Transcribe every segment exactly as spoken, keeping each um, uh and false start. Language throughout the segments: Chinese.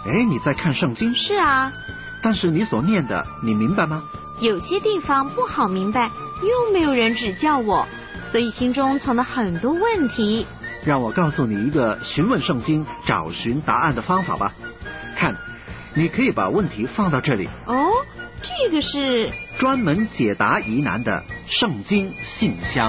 哎，你在看圣经？ 是啊。 但是你所念的，你明白吗？ 有些地方不好明白，又没有人指教我，所以心中存了很多问题。 让我告诉你一个询问圣经、找寻答案的方法吧。看，你可以把问题放到这里。 哦，这个是专门解答疑难的圣经信箱。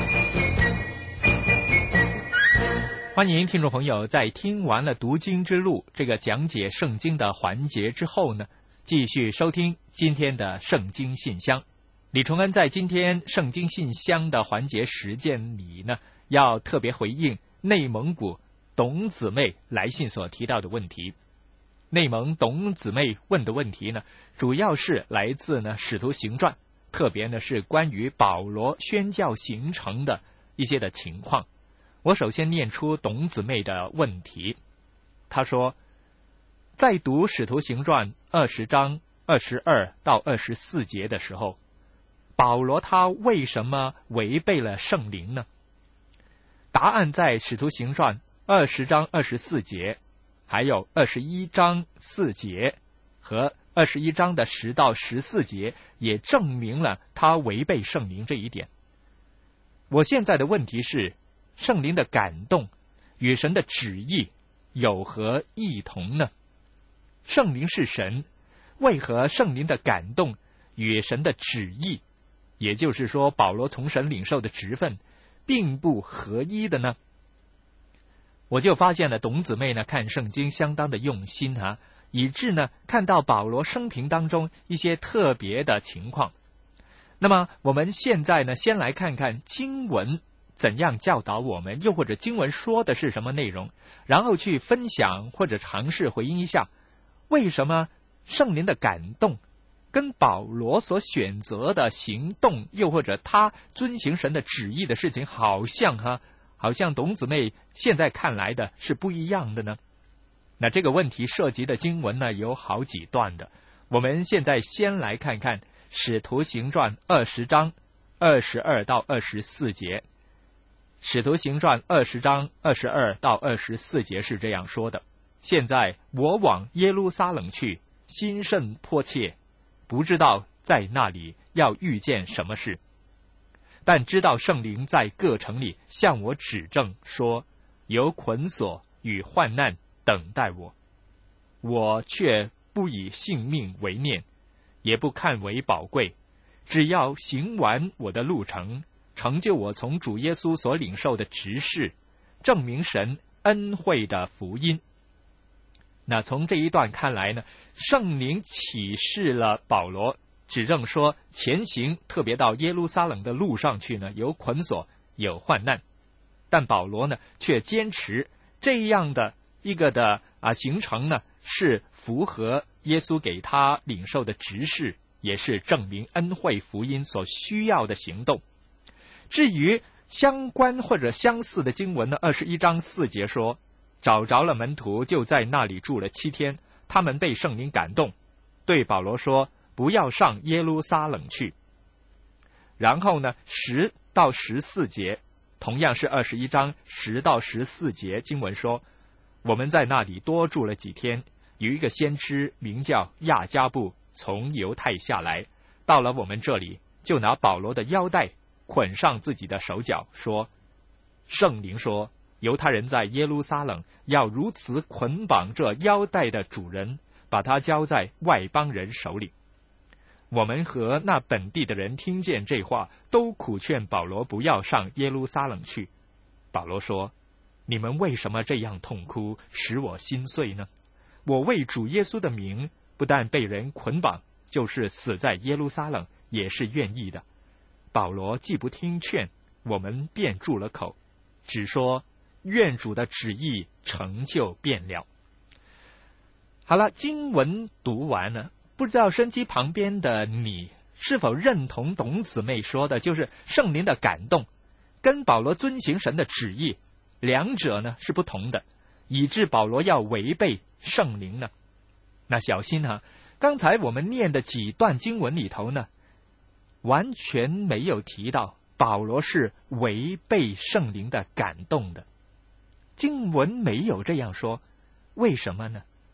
欢迎听众朋友在听完了读经之路这个讲解圣经的环节之后呢，继续收听今天的圣经信箱。李崇恩在今天圣经信箱的环节实践里呢，要特别回应内蒙古董姊妹来信所提到的问题。内蒙董姊妹问的问题呢，主要是来自呢使徒行传，特别呢是关于保罗宣教行程的一些的情况。我首先念出董姊妹的问题。她说，在读使徒行传二十章二十二到二十四节的时候，保罗他为什么违背了圣灵呢？答案在使徒行传二十章二十四节，还有二十一章四节和二十一章的十到十四节，也证明了他违背圣灵这一点。我现在的问题是，圣灵的感动与神的旨意有何异同呢？圣灵是神，为何圣灵的感动与神的旨意，也就是说保罗从神领受的职分，并不合一的呢？我就发现了董姊妹呢看圣经相当的用心啊，以致呢看到保罗生平当中一些特别的情况。那么我们现在呢先来看看经文怎样教导我们，又或者经文说的是什么内容，然后去分享或者尝试回应一下，为什么圣灵的感动跟保罗所选择的行动，又或者他遵行神的旨意的事情，好像哈，好像董姊妹现在看来的是不一样的呢？那这个问题涉及的经文呢有好几段的，我们现在先来看看使徒行传二十章二十二到二十四节。使徒行传二十章二十二到二十四节是这样说的：现在我往耶路撒冷去，心甚迫切，不知道在那里要遇见什么事，但知道圣灵在各城里向我指证说，有捆锁与患难等待我，我却不以性命为念，也不看为宝贵，只要行完我的路程，成就我从主耶稣所领受的职事，证明神恩惠的福音。那从这一段看来呢，圣灵启示了保罗，指证说前行，特别到耶路撒冷的路上去呢，有捆锁，有患难。但保罗呢，却坚持这样的一个的啊行程呢，是符合耶稣给他领受的职事，也是证明恩惠福音所需要的行动。至于相关或者相似的经文呢，二十一章四节说，找着了门徒，就在那里住了七天，他们被圣灵感动，对保罗说，不要上耶路撒冷去。然后呢，十到十四节，同样是二十一章十到十四节经文说，我们在那里多住了几天，有一个先知名叫亚加布从犹太下来，到了我们这里，就拿保罗的腰带捆上自己的手脚，说，圣灵说，犹太人在耶路撒冷要如此捆绑这腰带的主人，把他交在外邦人手里。我们和那本地的人听见这话，都苦劝保罗不要上耶路撒冷去。保罗说，你们为什么这样痛哭，使我心碎呢？我为主耶稣的名，不但被人捆绑，就是死在耶路撒冷也是愿意的。保罗既不听劝，我们便住了口，只说愿主的旨意成就便了。好了，经文读完了，不知道收音机旁边的你是否认同董姊妹说的，就是圣灵的感动跟保罗遵行神的旨意，两者呢是不同的，以致保罗要违背圣灵呢？那小心啊，刚才我们念的几段经文里头呢，完全没有提到保罗是违背圣灵的感动的，经文没有这样说。为什么呢？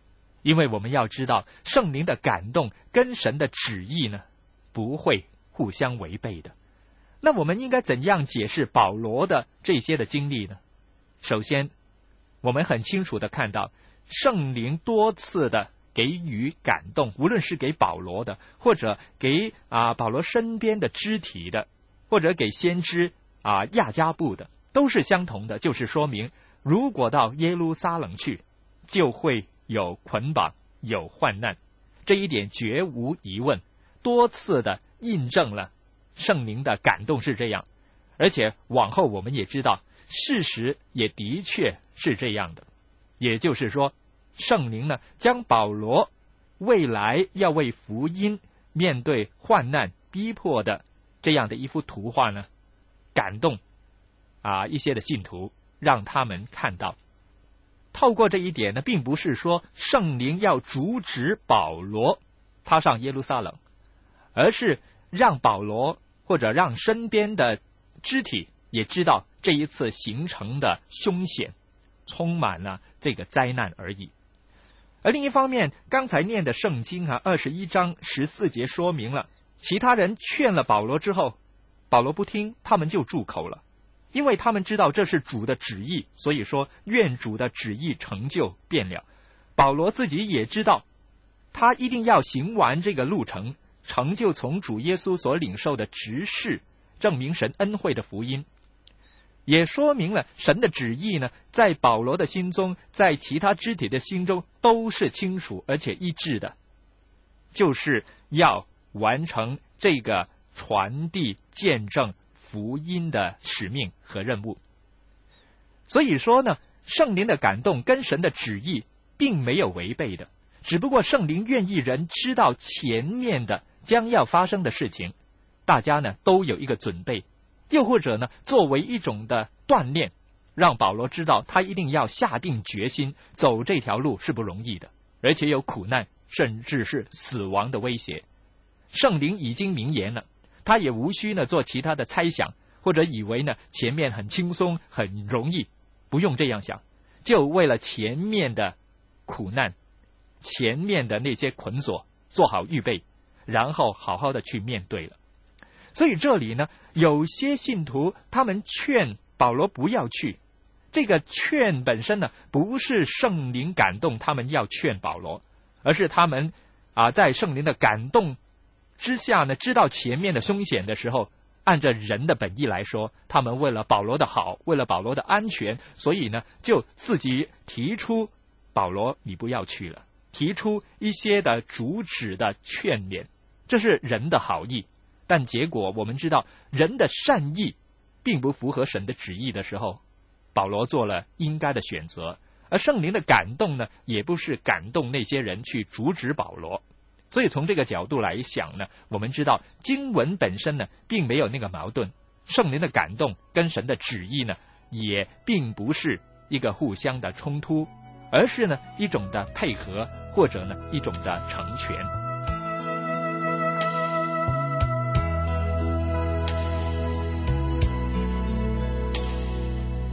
因为我们要知道，圣灵的感动跟神的旨意呢，不会互相违背的。那我们应该怎样解释保罗的这些的经历呢？首先，我们很清楚的看到，圣灵多次的给予感动，无论是给保罗的，或者给啊保罗身边的肢体的，或者给先知啊亚加布的，都是相同的，就是说明如果到耶路撒冷去，就会有捆绑，有患难，这一点绝无疑问，多次的印证了圣灵的感动是这样。而且往后我们也知道，事实也的确是这样的。也就是说，圣灵呢，将保罗未来要为福音面对患难逼迫的这样的一幅图画呢，感动啊一些的信徒，让他们看到。透过这一点呢，并不是说圣灵要阻止保罗他上耶路撒冷，而是让保罗或者让身边的肢体也知道这一次行程的凶险，充满了这个灾难而已。而另一方面，刚才念的圣经啊，二十一章十四节说明了，其他人劝了保罗之后，保罗不听，他们就住口了。因为他们知道这是主的旨意，所以说愿主的旨意成就便了。保罗自己也知道，他一定要行完这个路程，成就从主耶稣所领受的职事，证明神恩惠的福音，也说明了神的旨意呢，在保罗的心中，在其他肢体的心中都是清楚而且一致的，就是要完成这个传递见证福音的使命和任务。所以说呢，圣灵的感动跟神的旨意并没有违背的，只不过圣灵愿意人知道前面的将要发生的事情，大家呢都有一个准备，又或者呢作为一种的锻炼，让保罗知道他一定要下定决心，走这条路是不容易的，而且有苦难，甚至是死亡的威胁。圣灵已经明言了，他也无需呢做其他的猜想，或者以为呢前面很轻松很容易，不用这样想，就为了前面的苦难，前面的那些捆锁做好预备，然后好好的去面对了。所以这里呢，有些信徒他们劝保罗不要去，这个劝本身呢不是圣灵感动他们要劝保罗，而是他们啊在圣灵的感动之下呢，知道前面的凶险的时候，按照人的本意来说，他们为了保罗的好，为了保罗的安全，所以呢就自己提出保罗你不要去了，提出一些的阻止的劝勉，这是人的好意。但结果我们知道，人的善意并不符合神的旨意的时候，保罗做了应该的选择，而圣灵的感动呢，也不是感动那些人去阻止保罗。所以从这个角度来想呢，我们知道经文本身呢并没有那个矛盾，圣灵的感动跟神的旨意呢也并不是一个互相的冲突，而是呢一种的配合，或者呢一种的成全。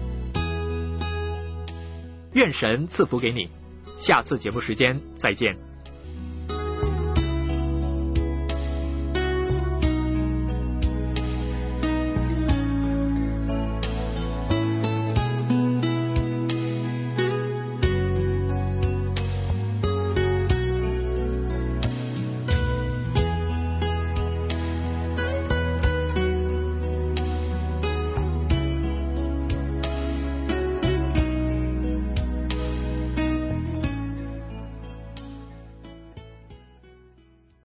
愿神赐福给你，下次节目时间再见。